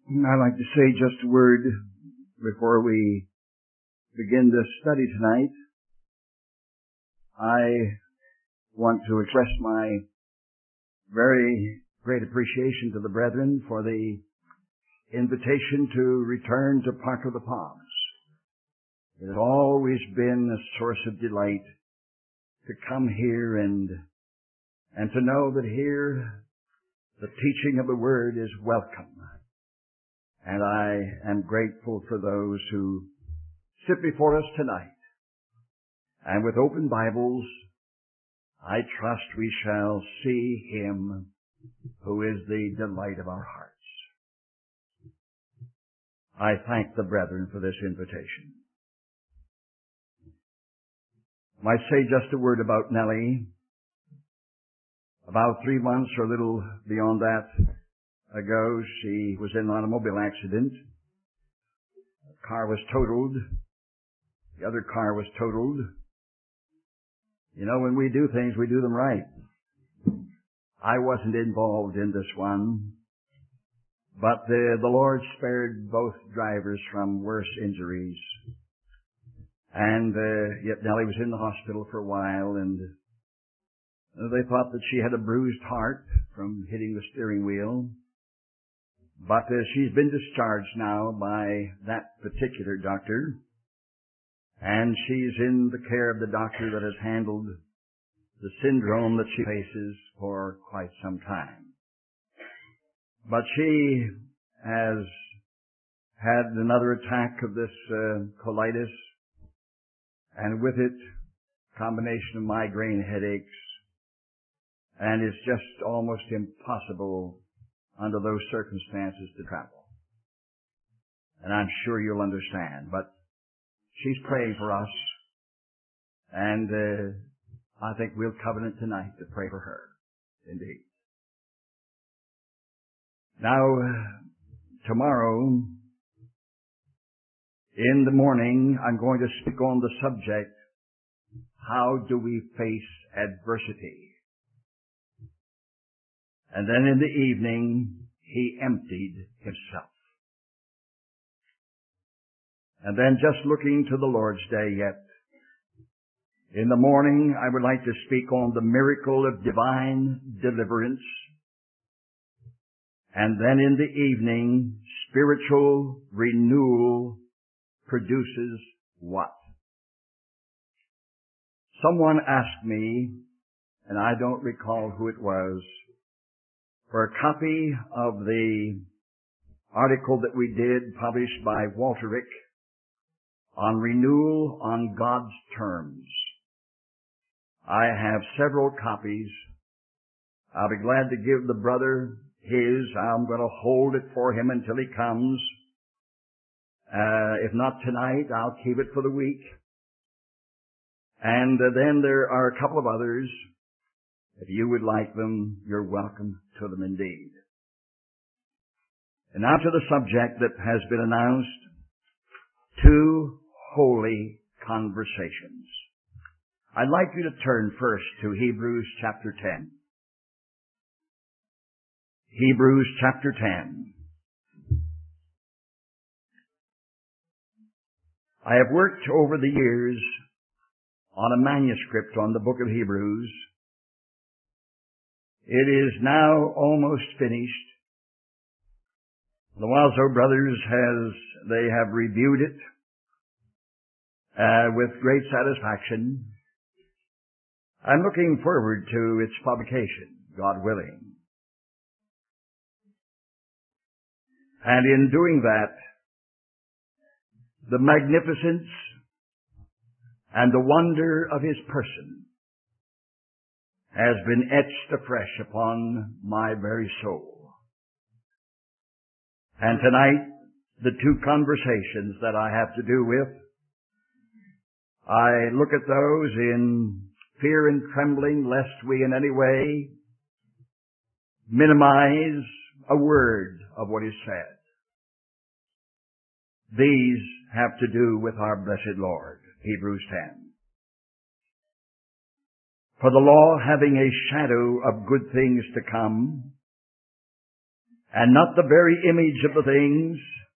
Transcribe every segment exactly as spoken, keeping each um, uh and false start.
I'd like to say just a word before we begin this study tonight. I want to express my very great appreciation to the brethren for the invitation to return to Park of the Palms. It has always been a source of delight to come here and and to know that here the teaching of the Word is welcome. And I am grateful for those who sit before us tonight. And with open Bibles, I trust we shall see Him who is the delight of our hearts. I thank the brethren for this invitation. I might say just a word about Nellie. About three months or a little beyond that ago, she was in an automobile accident. The car was totaled. The other car was totaled. You know, when we do things, we do them right. I wasn't involved in this one, but the, the Lord spared both drivers from worse injuries. And uh, yet Nellie was in the hospital for a while, and they thought that she had a bruised heart from hitting the steering wheel. But uh, she's been discharged now by that particular doctor, and she's in the care of the doctor that has handled the syndrome that she faces for quite some time. But she has had another attack of this uh, colitis, and with it, combination of migraine headaches, and it's just almost impossible under those circumstances to travel. And I'm sure you'll understand, but she's praying for us, and uh, I think we'll covenant tonight to pray for her, indeed. Now, uh, tomorrow, in the morning, I'm going to speak on the subject, how do we face adversity? And then in the evening, he emptied himself. And then just looking to the Lord's Day yet, in the morning, I would like to speak on the miracle of divine deliverance. And then in the evening, spiritual renewal produces what? Someone asked me, and I don't recall who it was, for a copy of the article that we did published by Walterick on renewal on God's terms. I have several copies. I'll be glad to give the brother his. I'm going to hold it for him until he comes. Uh, if not tonight, I'll keep it for the week. And uh, then there are a couple of others. If you would like them, you're welcome to them indeed. And now to the subject that has been announced, two holy conversations. I'd like you to turn first to Hebrews chapter ten. Hebrews chapter ten. I have worked over the years on a manuscript on the book of Hebrews. It is now almost finished. The Walzo brothers has, they have reviewed it, uh, with great satisfaction. I'm looking forward to its publication, God willing. And in doing that, the magnificence and the wonder of His person has been etched afresh upon my very soul. And tonight, the two conversations that I have to do with, I look at those in fear and trembling lest we in any way minimize a word of what is said. These have to do with our blessed Lord, Hebrews ten. For the law, having a shadow of good things to come, and not the very image of the things,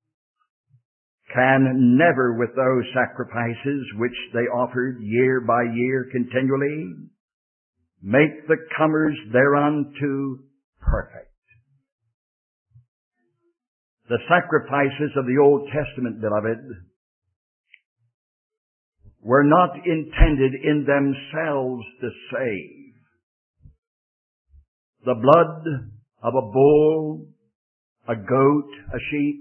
can never, with those sacrifices which they offered year by year continually, make the comers thereunto perfect. The sacrifices of the Old Testament, beloved, were not intended in themselves to save. The blood of a bull, a goat, a sheep,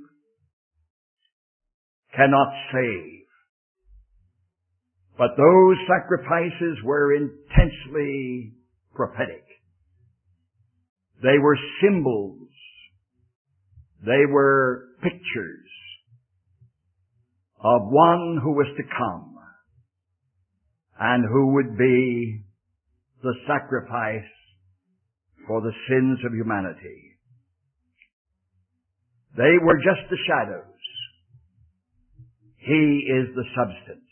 cannot save. But those sacrifices were intensely prophetic. They were symbols. They were pictures of one who was to come and who would be the sacrifice for the sins of humanity. They were just the shadows. He is the substance.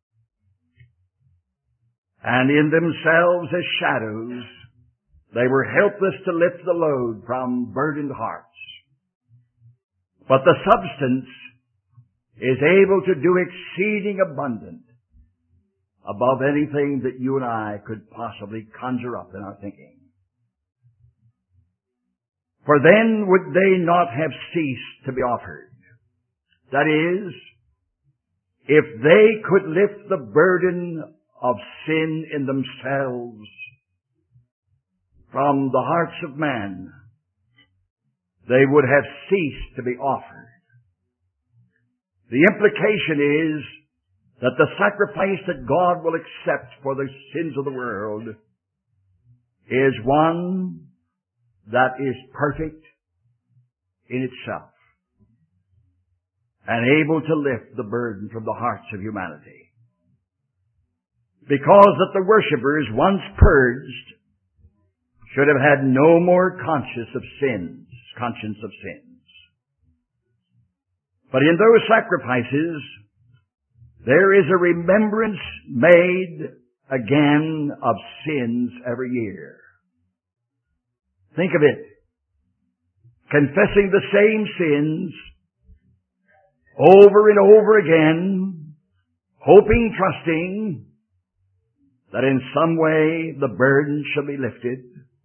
And in themselves as shadows, they were helpless to lift the load from burdened hearts. But the substance is able to do exceeding abundant above anything that you and I could possibly conjure up in our thinking. For then would they not have ceased to be offered. That is, if they could lift the burden of sin in themselves from the hearts of man, they would have ceased to be offered. The implication is that the sacrifice that God will accept for the sins of the world is one that is perfect in itself and able to lift the burden from the hearts of humanity. Because that the worshippers, once purged, should have had no more conscience of sins, conscience of sins. But in those sacrifices, there is a remembrance made again of sins every year. Think of it. Confessing the same sins over and over again, hoping, trusting that in some way the burden shall be lifted.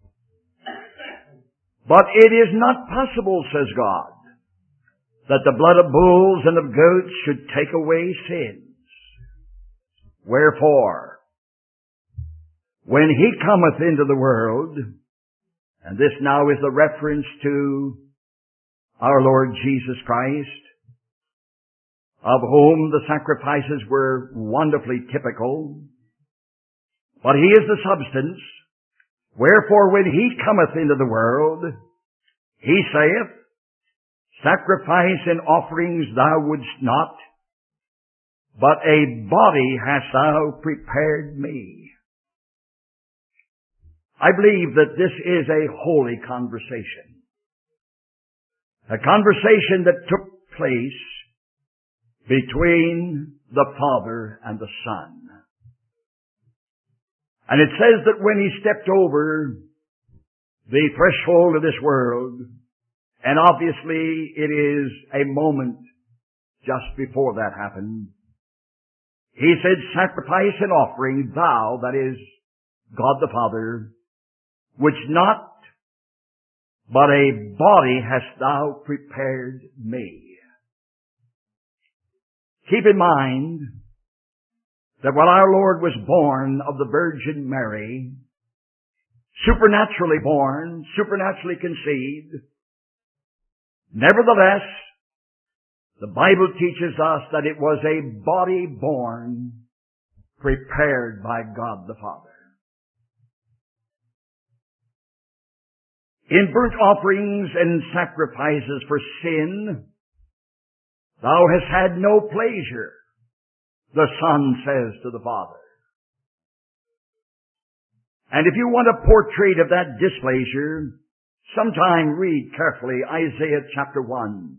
But it is not possible, says God, that the blood of bulls and of goats should take away sins. Wherefore, when He cometh into the world, and this now is the reference to our Lord Jesus Christ, of whom the sacrifices were wonderfully typical, but He is the substance. Wherefore, when He cometh into the world, He saith, sacrifice and offerings thou wouldst not, but a body hast thou prepared me. I believe that this is a holy conversation. A conversation that took place between the Father and the Son. And it says that when He stepped over the threshold of this world, and obviously it is a moment just before that happened, He said, sacrifice and offering thou, that is, God the Father, which not, but a body hast thou prepared me. Keep in mind that when our Lord was born of the Virgin Mary, supernaturally born, supernaturally conceived, nevertheless, the Bible teaches us that it was a body born, prepared by God the Father. In burnt offerings and sacrifices for sin, thou hast had no pleasure, the Son says to the Father. And if you want a portrait of that displeasure, sometime read carefully Isaiah chapter one.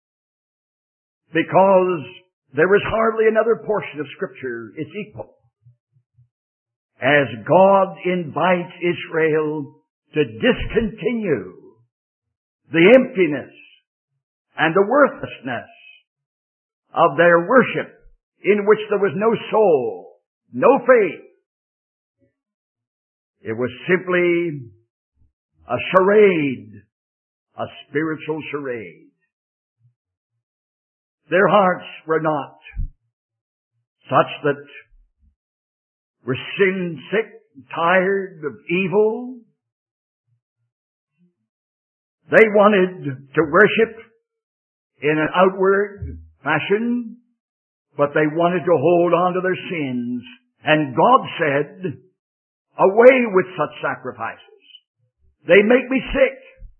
Because there is hardly another portion of Scripture its equal. As God invites Israel to discontinue the emptiness and the worthlessness of their worship, in which there was no soul, no faith. It was simply a charade, a spiritual charade. Their hearts were not such that were sin sick, tired of evil. They wanted to worship in an outward fashion, but they wanted to hold on to their sins. And God said, away with such sacrifices. They make me sick.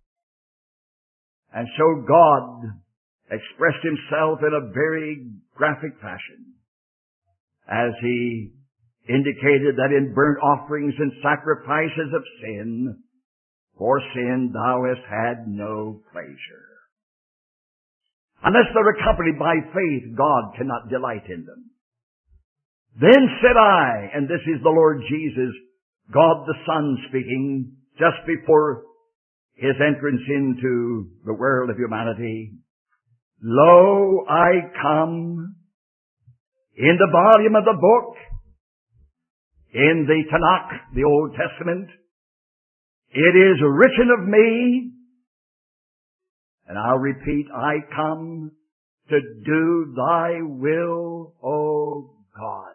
And so God expressed Himself in a very graphic fashion as He indicated that in burnt offerings and sacrifices of sin, for sin thou hast had no pleasure. Unless they're accompanied by faith, God cannot delight in them. Then said I, and this is the Lord Jesus, God the Son speaking, just before His entrance into the world of humanity, Lo, I come in the volume of the book, in the Tanakh, the Old Testament. It is written of me, and I'll repeat, I come to do thy will, O God.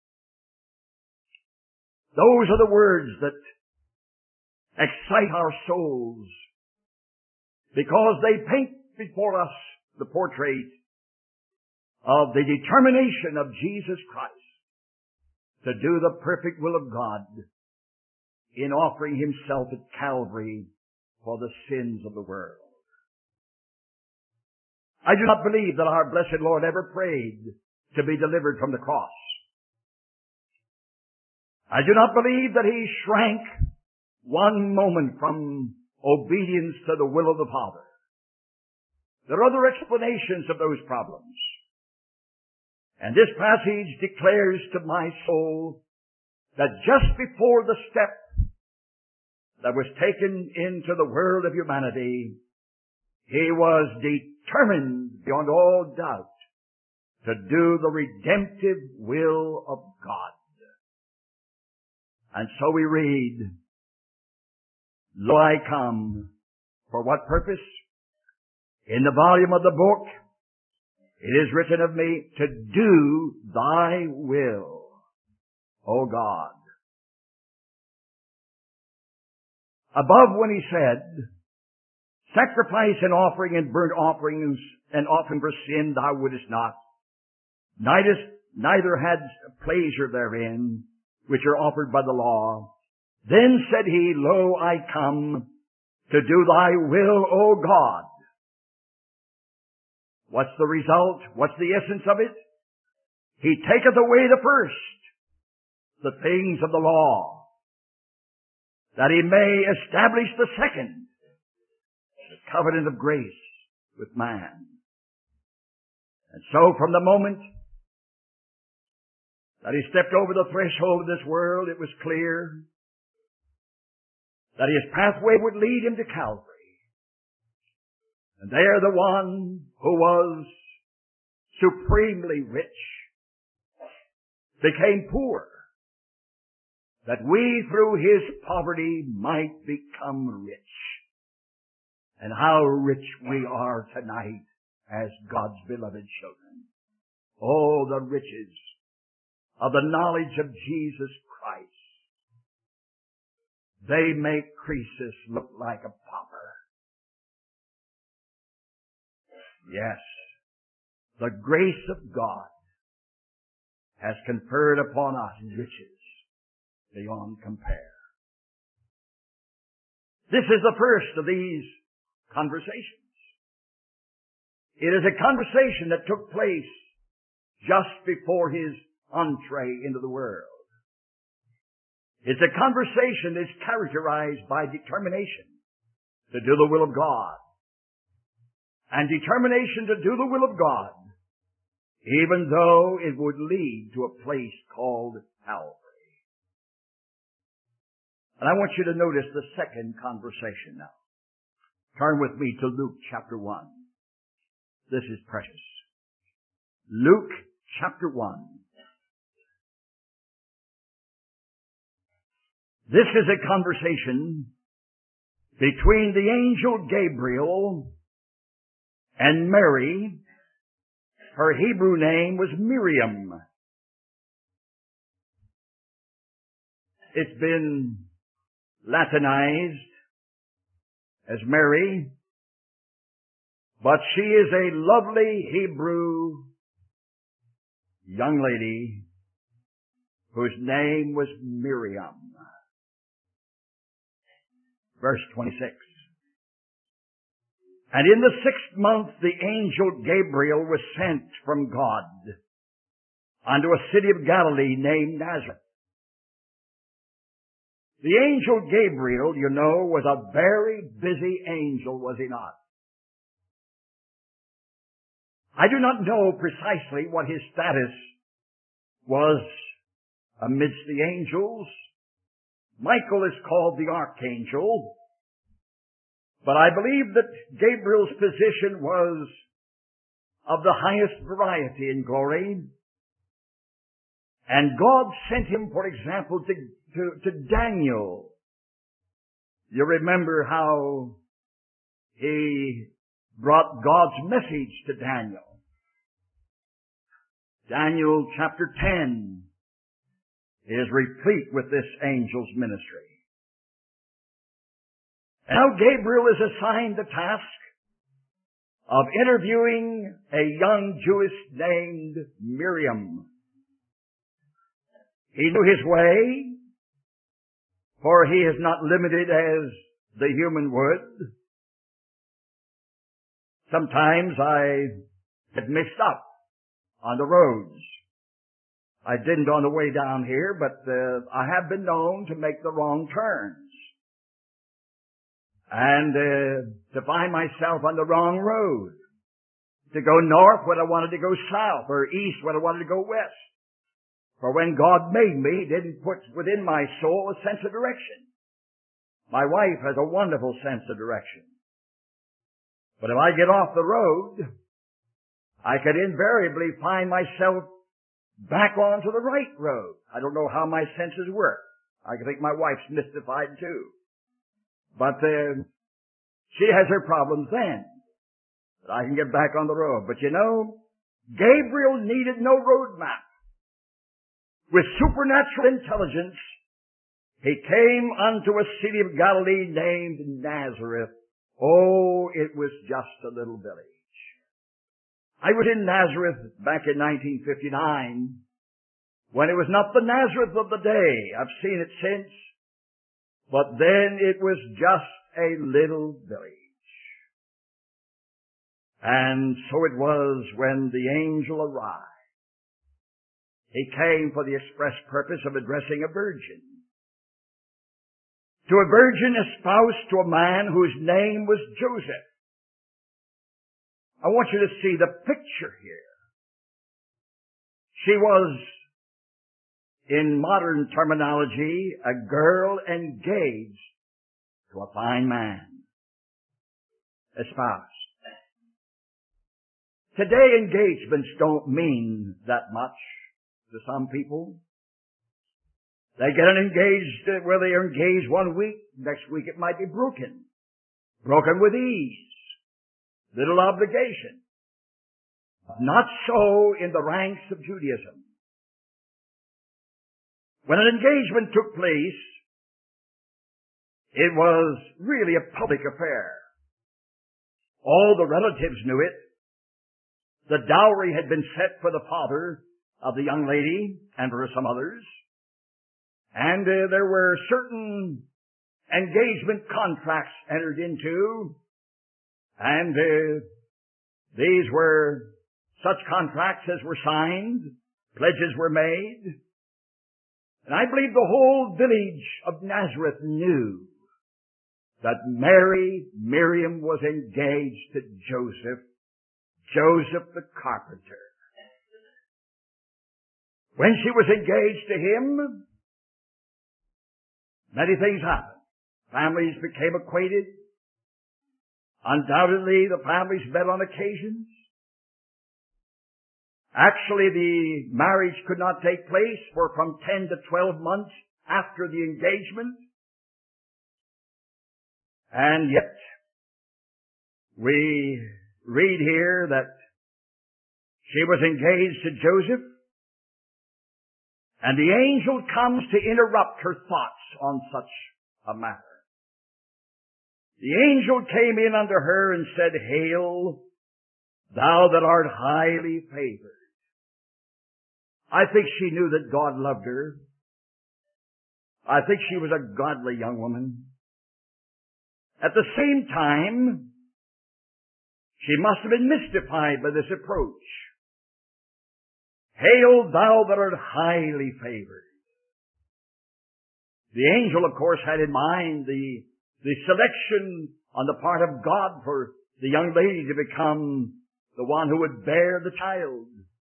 Those are the words that excite our souls, because they paint before us the portrait of the determination of Jesus Christ to do the perfect will of God in offering Himself at Calvary for the sins of the world. I do not believe that our blessed Lord ever prayed to be delivered from the cross. I do not believe that He shrank one moment from obedience to the will of the Father. There are other explanations of those problems. And this passage declares to my soul that just before the step that was taken into the world of humanity, He was determined beyond all doubt to do the redemptive will of God. And so we read, Lo, I come. For what purpose? In the volume of the book, it is written of me to do thy will, O God. Above, when He said, sacrifice and offering and burnt offerings and offering for sin thou wouldest not, neither, neither had pleasure therein, which are offered by the law. Then said He, Lo, I come to do thy will, O God. What's the result? What's the essence of it? He taketh away the first, the things of the law, that He may establish the second, the covenant of grace with man. And so from the moment that He stepped over the threshold of this world, it was clear that His pathway would lead Him to Calvary. And there the one who was supremely rich became poor, that we through His poverty might become rich. And how rich we are tonight as God's beloved children. Oh, the riches of the knowledge of Jesus Christ. They make Croesus look like a pauper. Yes, the grace of God has conferred upon us riches beyond compare. This is the first of these conversations. It is a conversation that took place just before His entree into the world. It's a conversation that's characterized by determination to do the will of God. And determination to do the will of God, even though it would lead to a place called Calvary. And I want you to notice the second conversation now. Turn with me to Luke chapter one. This is precious. Luke chapter one. This is a conversation between the angel Gabriel and Mary. Her Hebrew name was Miriam. It's been Latinized as Mary, but she is a lovely Hebrew young lady whose name was Miriam. Verse twenty-six. And in the sixth month the angel Gabriel was sent from God unto a city of Galilee named Nazareth. The angel Gabriel, you know, was a very busy angel, was he not? I do not know precisely what his status was amidst the angels. Michael is called the archangel, but I believe that Gabriel's position was of the highest variety in glory. And God sent him, for example, to, to, to Daniel. You remember how he brought God's message to Daniel. Daniel chapter ten is replete with this angel's ministry. And now Gabriel is assigned the task of interviewing a young Jewess named Miriam. He knew his way, for he is not limited as the human would. Sometimes I get mixed up on the roads. I didn't on the way down here, but uh, I have been known to make the wrong turns and uh, to find myself on the wrong road, to go north when I wanted to go south, or east when I wanted to go west. For when God made me, He didn't put within my soul a sense of direction. My wife has a wonderful sense of direction. But if I get off the road, I could invariably find myself back onto the right road. I don't know how my senses work. I think my wife's mystified too. But uh, she has her problems then. But I can get back on the road. But you know, Gabriel needed no road map. With supernatural intelligence, he came unto a city of Galilee named Nazareth. Oh, it was just a little village. I was in Nazareth back in nineteen fifty-nine when it was not the Nazareth of the day. I've seen it since. But then it was just a little village. And so it was when the angel arrived. He came for the express purpose of addressing a virgin. To a virgin espoused to a man whose name was Joseph. I want you to see the picture here. She was, in modern terminology, a girl engaged to a fine man. Espoused. Today engagements don't mean that much to some people. They get engaged where they are engaged one week, next week it might be broken. Broken with ease. Little obligation. Not so in the ranks of Judaism. When an engagement took place, it was really a public affair. All the relatives knew it. The dowry had been set for the father of the young lady and for some others. And uh, there were certain engagement contracts entered into. And uh, these were such contracts as were signed. Pledges were made. And I believe the whole village of Nazareth knew that Mary, Miriam, was engaged to Joseph, Joseph the carpenter. When she was engaged to him, many things happened. Families became acquainted. Undoubtedly, the families met on occasions. Actually, the marriage could not take place for from ten to twelve months after the engagement. And yet, we read here that she was engaged to Joseph, and the angel comes to interrupt her thoughts on such a matter. The angel came in unto her and said, Hail, thou that art highly favored. I think she knew that God loved her. I think she was a godly young woman. At the same time, she must have been mystified by this approach. Hail, thou that art highly favored. The angel, of course, had in mind the, the selection on the part of God for the young lady to become the one who would bear the child.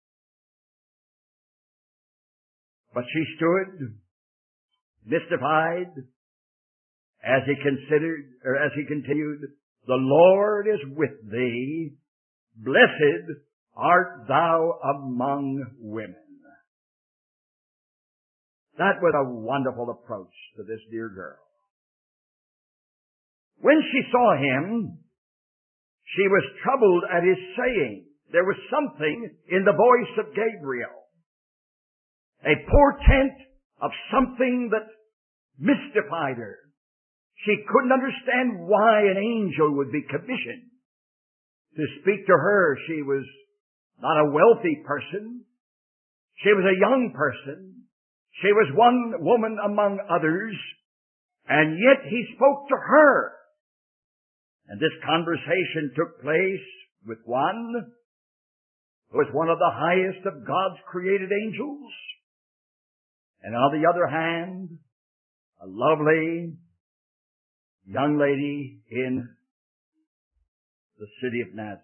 But she stood mystified as he considered, or as he continued, The Lord is with thee. Blessed art thou among women. That was a wonderful approach to this dear girl. When she saw him, she was troubled at his saying. There was something in the voice of Gabriel, a portent of something that mystified her. She couldn't understand why an angel would be commissioned to speak to her. She was not a wealthy person. She was a young person. She was one woman among others, and yet he spoke to her. And this conversation took place with one who was one of the highest of God's created angels, and on the other hand, a lovely young lady in the city of Nazareth.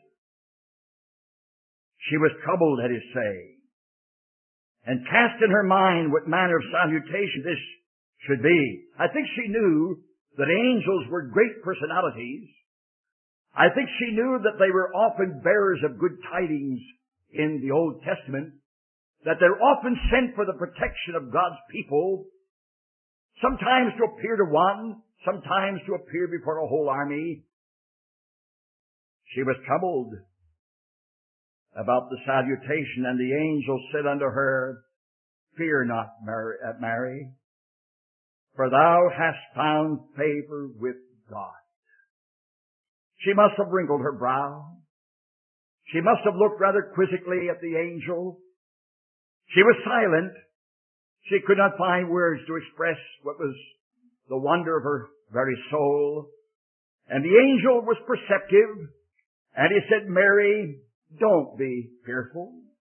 She was troubled at his saying, and cast in her mind what manner of salutation this should be. I think she knew that angels were great personalities. I think she knew that they were often bearers of good tidings in the Old Testament, that they're often sent for the protection of God's people, sometimes to appear to one, sometimes to appear before a whole army. She was troubled about the salutation, and the angel said unto her, Fear not, Mary, for thou hast found favor with God. She must have wrinkled her brow. She must have looked rather quizzically at the angel. She was silent. She could not find words to express what was the wonder of her very soul. And the angel was perceptive, and he said, Mary, don't be fearful,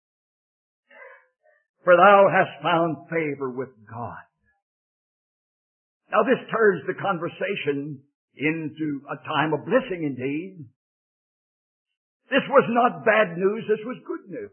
for thou hast found favor with God. Now this turns the conversation into a time of blessing indeed. This was not bad news, this was good news.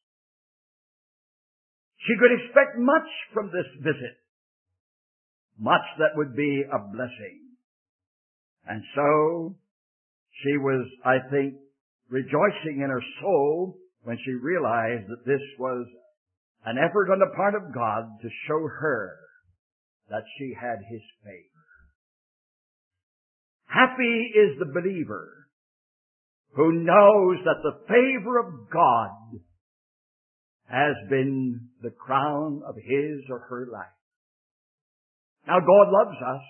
She could expect much from this visit, much that would be a blessing. And so she was, I think, rejoicing in her soul when she realized that this was an effort on the part of God to show her that she had His favor. Happy is the believer who knows that the favor of God has been the crown of his or her life. Now, God loves us,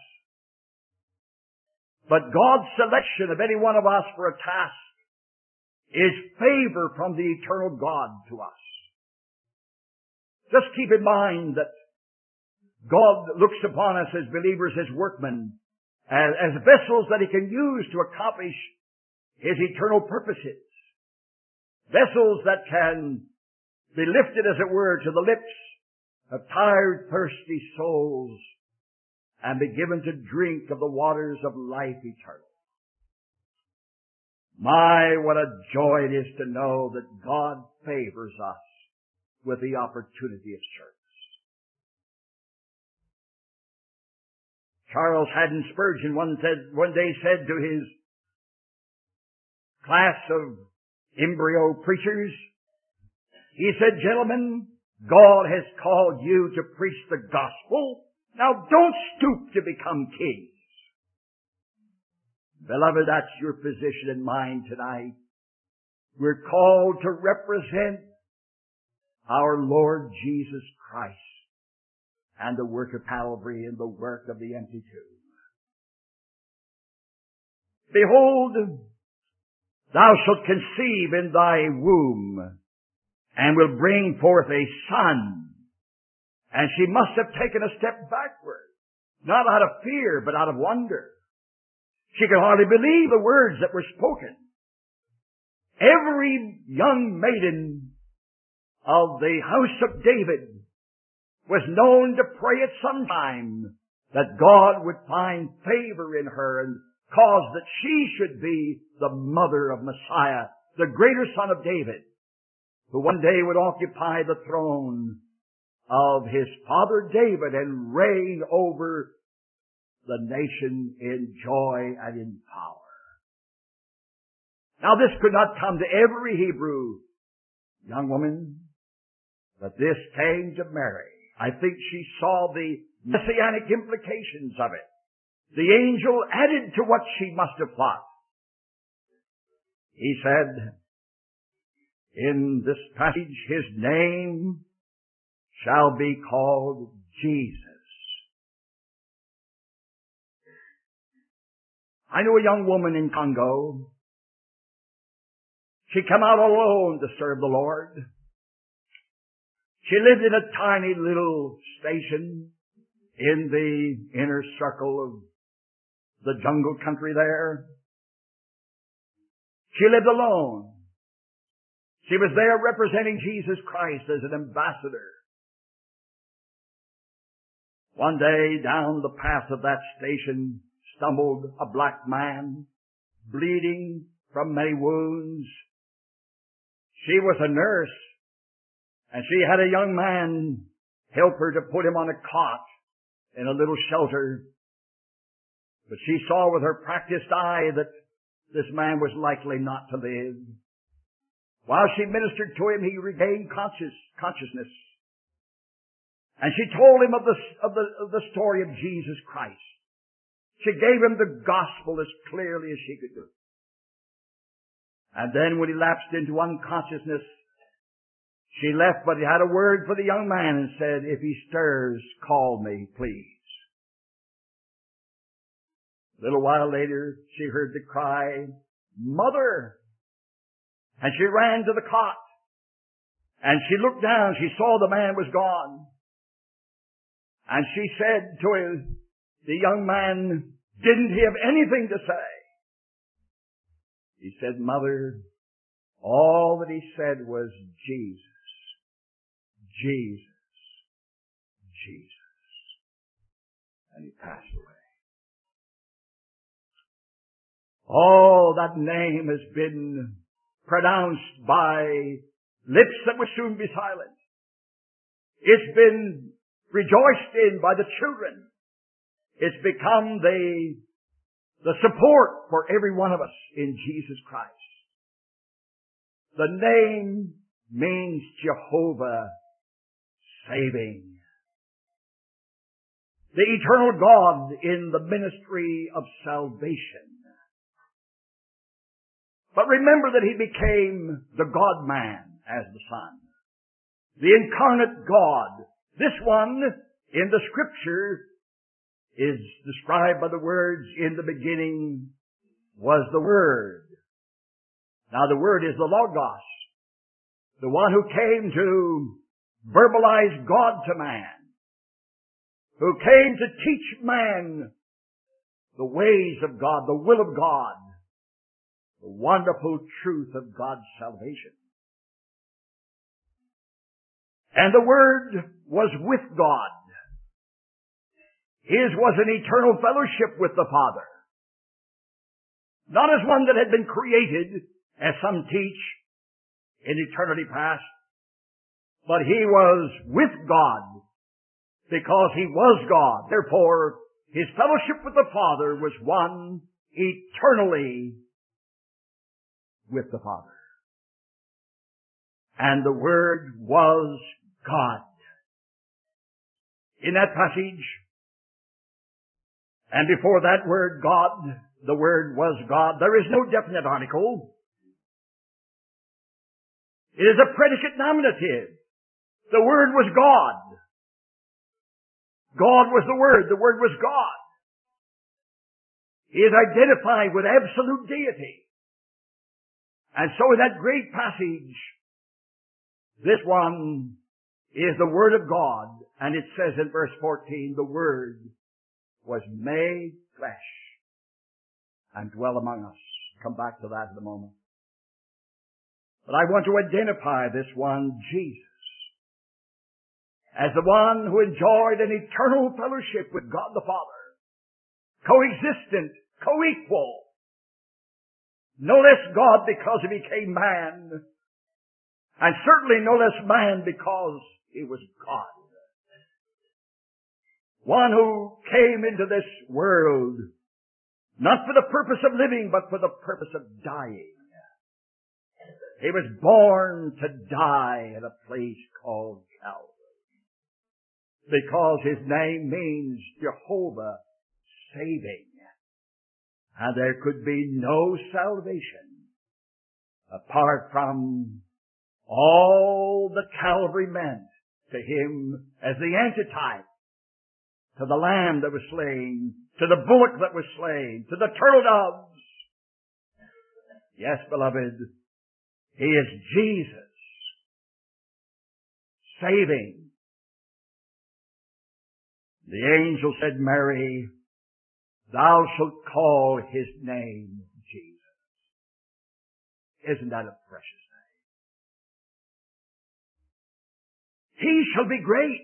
but God's selection of any one of us for a task is favor from the eternal God to us. Just keep in mind that God looks upon us as believers, as workmen, as, as vessels that He can use to accomplish His eternal purposes. Vessels that can be lifted, as it were, to the lips of tired, thirsty souls and be given to drink of the waters of life eternal. My, what a joy it is to know that God favors us with the opportunity of service. Charles Haddon Spurgeon one, said, one day said to his class of embryo preachers. He said, gentlemen, God has called you to preach the gospel. Now don't stoop to become kings. Beloved, that's your position and mine tonight. We're called to represent our Lord Jesus Christ and the work of Calvary and the work of the empty tomb. Behold, thou shalt conceive in thy womb and will bring forth a son. And she must have taken a step backward, not out of fear, but out of wonder. She could hardly believe the words that were spoken. Every young maiden of the house of David was known to pray at some time that God would find favor in her and cause that she should be the mother of Messiah, the greater son of David, who one day would occupy the throne of his father David and reign over the nation in joy and in power. Now this could not come to every Hebrew young woman, but this came to Mary. I think she saw the messianic implications of it. The angel added to what she must have thought. He said, in this passage, his name shall be called Jesus. I knew a young woman in Congo. She came out alone to serve the Lord. She lived in a tiny little station in the inner circle of the jungle country there. She lived alone. She was there representing Jesus Christ as an ambassador. One day down the path of that station stumbled a black man, bleeding from many wounds. She was a nurse, and she had a young man help her to put him on a cot in a little shelter. But she saw with her practiced eye that this man was likely not to live. While she ministered to him, he regained conscious, consciousness. And she told him of the, of the, of the story of Jesus Christ. She gave him the gospel as clearly as she could do. And then when he lapsed into unconsciousness, she left, but he had a word for the young man and said, if he stirs, call me, please. A little while later, she heard the cry, Mother! And she ran to the cot. And she looked down. She saw the man was gone. And she said to him, the young man, didn't he have anything to say? He said, Mother, all that he said was Jesus, Jesus, Jesus. And he passed away. Oh, that name has been pronounced by lips that will soon be silent. It's been rejoiced in by the children. It's become the, the support for every one of us in Jesus Christ. The name means Jehovah saving. The eternal God in the ministry of salvation. But remember that he became the God-man as the Son. The incarnate God. This one in the Scripture is described by the words, in the beginning was the Word. Now the Word is the Logos, the one who came to verbalize God to man, who came to teach man the ways of God, the will of God, the wonderful truth of God's salvation. And the Word was with God. His was an eternal fellowship with the Father. Not as one that had been created, as some teach, in eternity past, but he was with God because he was God. Therefore, his fellowship with the Father was one eternally with the Father. And the Word was God. In that passage, and before that word God, the Word was God, there is no definite article. It is a predicate nominative. The Word was God. God was the Word. The Word was God. He is identified with absolute deity. And so in that great passage, this one is the Word of God. And it says in verse fourteen, the Word was made flesh and dwelt among us. Come back to that in a moment. But I want to identify this one, Jesus, as the one who enjoyed an eternal fellowship with God the Father, coexistent, co-equal, no less God because he became man, and certainly no less man because he was God. One who came into this world not for the purpose of living, but for the purpose of dying. He was born to die at a place called Calvary, because his name means Jehovah saving. And there could be no salvation apart from all that Calvary meant to him as the antitype to the lamb that was slain, to the bullock that was slain, to the turtle doves. Yes, beloved, he is Jesus, saving. The angel said, Mary, thou shalt call his name Jesus. Isn't that a precious name? He shall be great.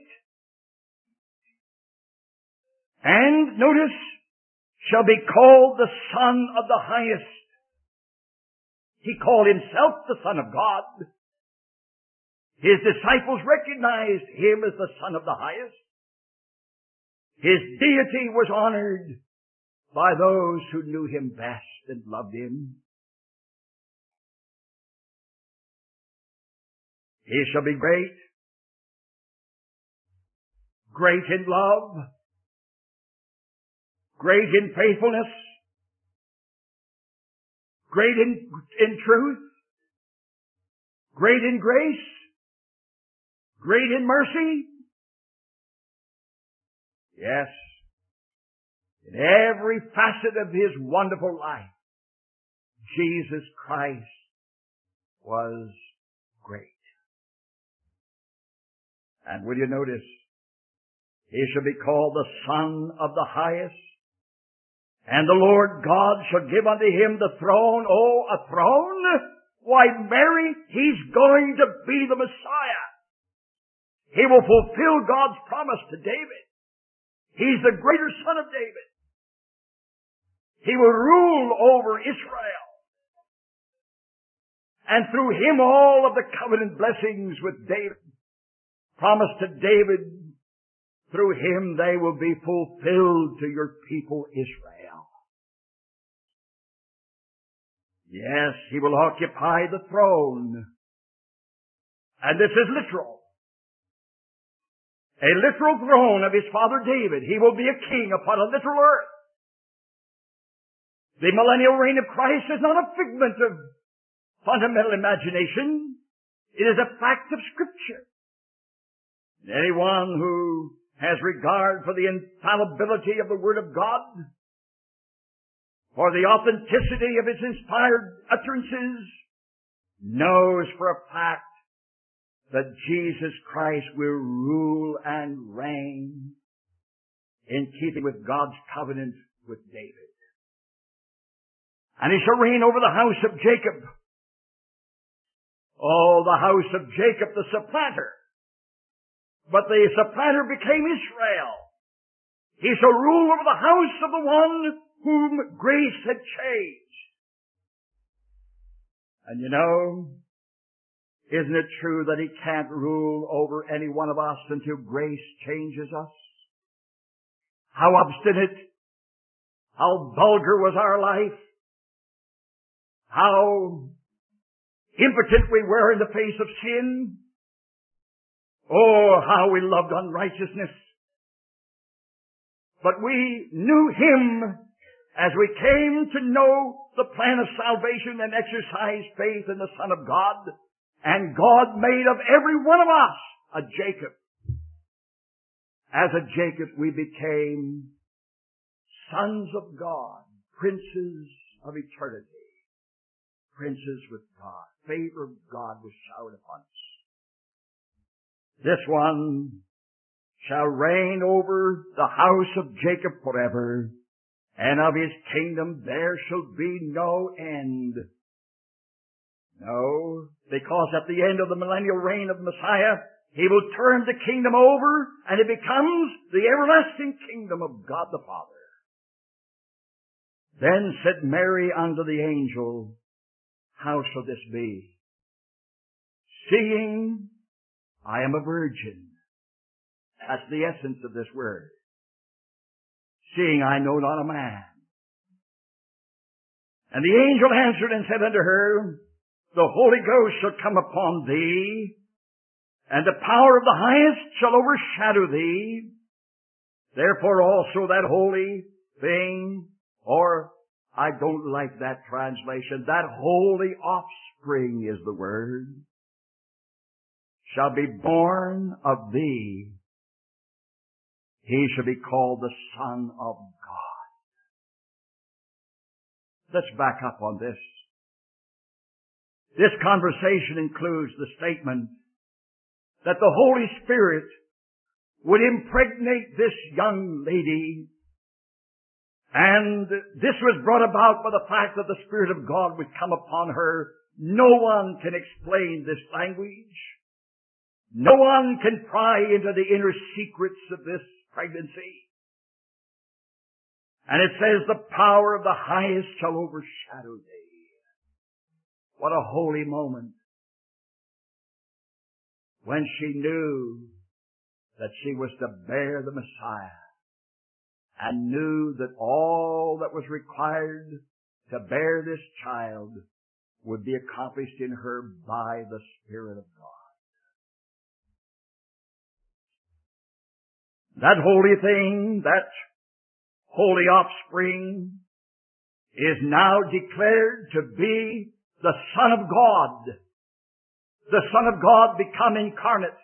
And, notice, shall be called the Son of the Highest. He called himself the Son of God. His disciples recognized him as the Son of the Highest. His deity was honored by those who knew him best and loved him. He shall be great, great in love, great in faithfulness, great in, in truth, great in grace, great in mercy. Yes, in every facet of his wonderful life, Jesus Christ was great. And will you notice, he shall be called the Son of the Highest, and the Lord God shall give unto him the throne. Oh, a throne? Why, Mary, he's going to be the Messiah. He will fulfill God's promise to David. He's the greater son of David. He will rule over Israel. And through him all of the covenant blessings with David, promised to David, through him they will be fulfilled to your people Israel. Yes, he will occupy the throne. And this is literal. A literal throne of his father David. He will be a king upon a literal earth. The millennial reign of Christ is not a figment of fundamental imagination. It is a fact of Scripture. Anyone who has regard for the infallibility of the Word of God, for the authenticity of its inspired utterances, knows for a fact that Jesus Christ will rule and reign in keeping with God's covenant with David. And he shall reign over the house of Jacob. Oh, the house of Jacob, the supplanter. But the supplanter became Israel. He shall rule over the house of the one whom grace had changed. And you know, isn't it true that he can't rule over any one of us until grace changes us? How obstinate, how vulgar was our life, how impotent we were in the face of sin. Oh, how we loved unrighteousness. But we knew Him as we came to know the plan of salvation and exercised faith in the Son of God. And God made of every one of us a Jacob. As a Jacob we became sons of God, princes of eternity, princes with God. Favor of God was showered upon us. This one shall reign over the house of Jacob forever, and of his kingdom there shall be no end. No, because at the end of the millennial reign of Messiah, He will turn the kingdom over, and it becomes the everlasting kingdom of God the Father. Then said Mary unto the angel, How shall this be? Seeing I am a virgin. That's the essence of this word. Seeing I know not a man. And the angel answered and said unto her, The Holy Ghost shall come upon thee, and the power of the highest shall overshadow thee. Therefore also that holy thing, or I don't like that translation, that holy offspring is the word, shall be born of thee. He shall be called the Son of God. Let's back up on this. This conversation includes the statement that the Holy Spirit would impregnate this young lady, and this was brought about by the fact that the Spirit of God would come upon her. No one can explain this language. No one can pry into the inner secrets of this pregnancy. And it says, the power of the highest shall overshadow thee. What a holy moment when she knew that she was to bear the Messiah, and knew that all that was required to bear this child would be accomplished in her by the Spirit of God. That holy thing, that holy offspring, is now declared to be the Son of God. The Son of God become incarnate.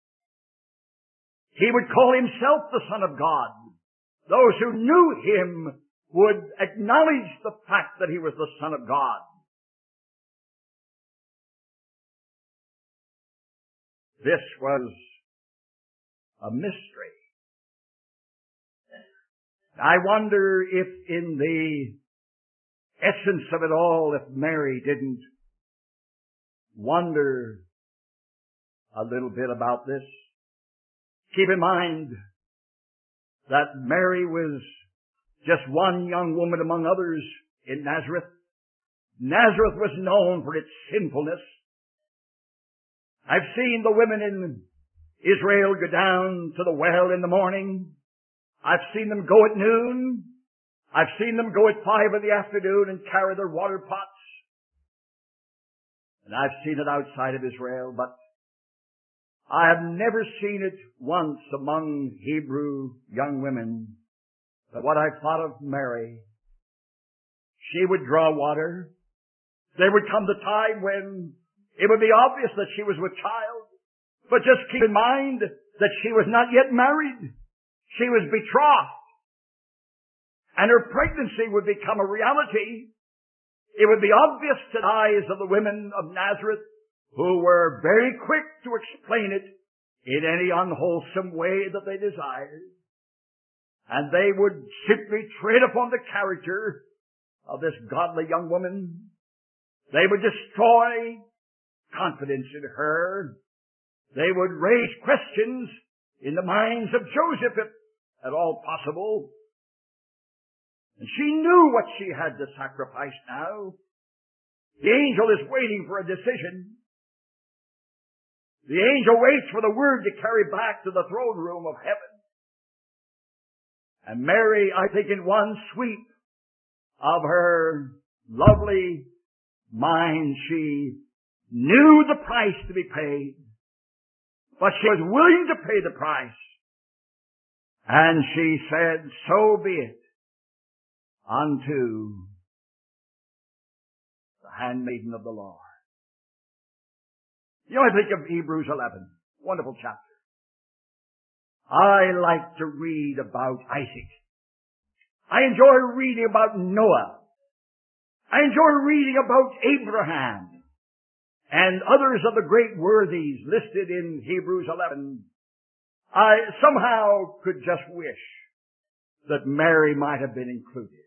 He would call Himself the Son of God. Those who knew Him would acknowledge the fact that He was the Son of God. This was a mystery. I wonder if in the essence of it all, if Mary didn't wonder a little bit about this. Keep in mind that Mary was just one young woman among others in Nazareth. Nazareth was known for its sinfulness. I've seen the women in Israel go down to the well in the morning. I've seen them go at noon. I've seen them go at five in the afternoon and carry their water pots. And I've seen it outside of Israel, but I have never seen it once among Hebrew young women. But what I thought of Mary, she would draw water. There would come the time when it would be obvious that she was with child. But just keep in mind that she was not yet married. She was betrothed. And her pregnancy would become a reality. It would be obvious to the eyes of the women of Nazareth, who were very quick to explain it in any unwholesome way that they desired. And they would simply tread upon the character of this godly young woman. They would destroy confidence in her. They would raise questions in the minds of Joseph, if at all possible. And she knew what she had to sacrifice now. The angel is waiting for a decision. The angel waits for the word to carry back to the throne room of heaven. And Mary, I think in one sweep of her lovely mind, she knew the price to be paid, but she was willing to pay the price. And she said, so be it unto the handmaiden of the Lord. You know, I think of Hebrews eleven. Wonderful chapter. I like to read about Isaac. I enjoy reading about Noah. I enjoy reading about Abraham and others of the great worthies listed in Hebrews eleven. I somehow could just wish that Mary might have been included.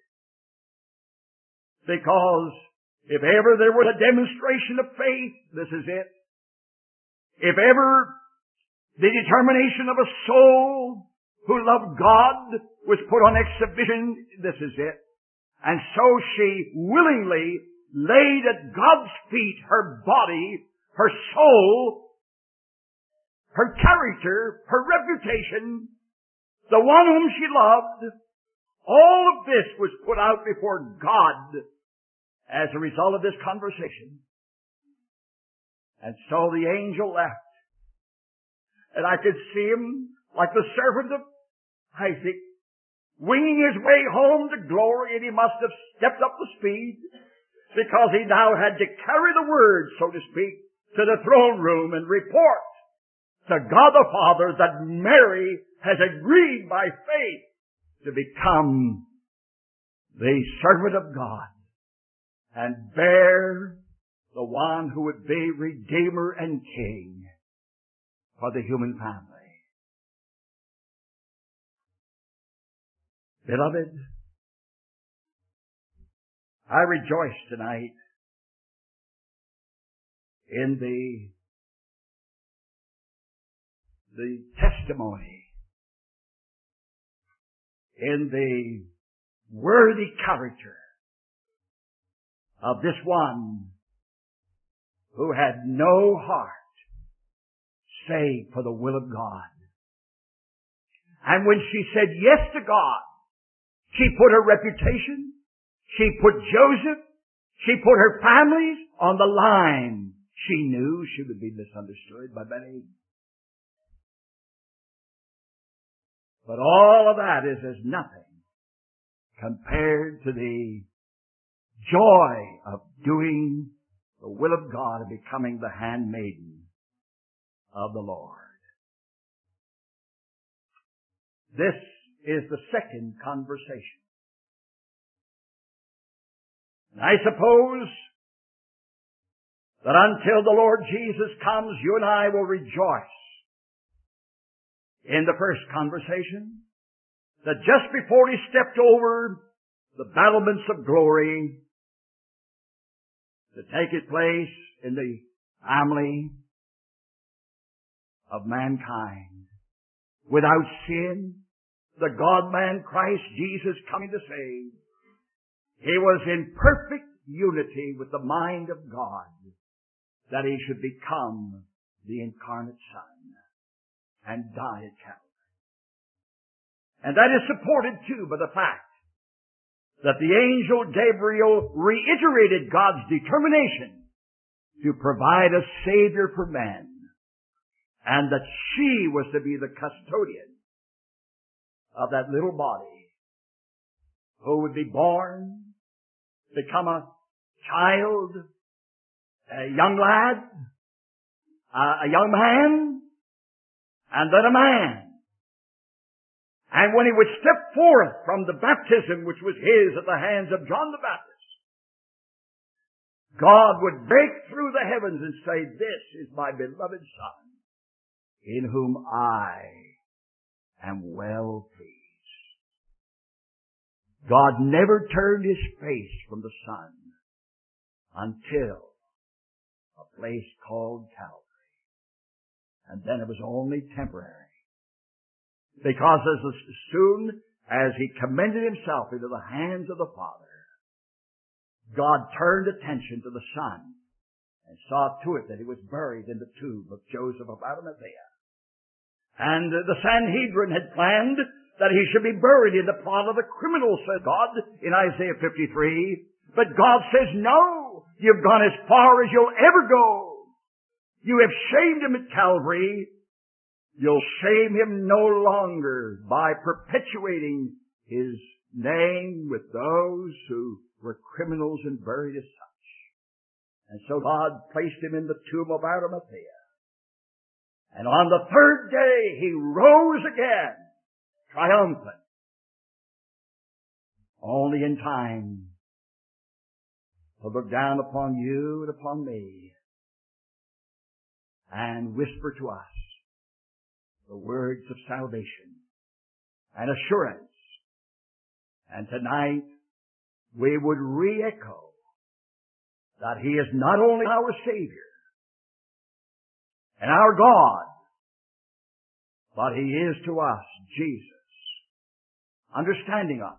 Because if ever there was a demonstration of faith, this is it. If ever the determination of a soul who loved God was put on exhibition, this is it. And so she willingly laid at God's feet her body, her soul, her character, her reputation, the one whom she loved. All of this was put out before God as a result of this conversation. And so the angel left. And I could see him, like the servant of Isaac, winging his way home to glory, and he must have stepped up the speed, because he now had to carry the word, so to speak, to the throne room and report to God the Father that Mary has agreed by faith to become the servant of God and bear the one who would be Redeemer and King for the human family. Beloved, I rejoice tonight in the, the testimony, in the worthy character of this one who had no heart save for the will of God. And when she said yes to God, she put her reputation, she put Joseph, she put her families on the line. She knew she would be misunderstood by many. But all of that is as nothing compared to the joy of doing the will of God and becoming the handmaiden of the Lord. This is the second conversation. And I suppose that until the Lord Jesus comes, you and I will rejoice in the first conversation, that just before he stepped over the battlements of glory to take his place in the family of mankind, without sin, the God-man Christ Jesus coming to save, he was in perfect unity with the mind of God, that he should become the incarnate Son and die at Calvary. And that is supported too by the fact that the angel Gabriel reiterated God's determination to provide a Savior for men, and that she was to be the custodian of that little body who would be born, become a child, a young lad, a young man, and then a man. And when he would step forth from the baptism which was his at the hands of John the Baptist, God would break through the heavens and say, "This is my beloved Son, in whom I am well pleased." God never turned his face from the Son until a place called Calvary. And then it was only temporary. Because as soon as he commended himself into the hands of the Father, God turned attention to the Son and saw to it that he was buried in the tomb of Joseph of Arimathea. And the Sanhedrin had planned that he should be buried in the plot of the criminals, said God in Isaiah fifty-three. But God says, no, you've gone as far as you'll ever go. You have shamed him at Calvary. You'll shame him no longer by perpetuating his name with those who were criminals and buried as such. And so God placed him in the tomb of Arimathea. And on the third day he rose again, triumphant, only in time to look down upon you and upon me and whisper to us the words of salvation and assurance. And tonight we would re-echo that he is not only our Savior and our God, but he is to us Jesus, understanding us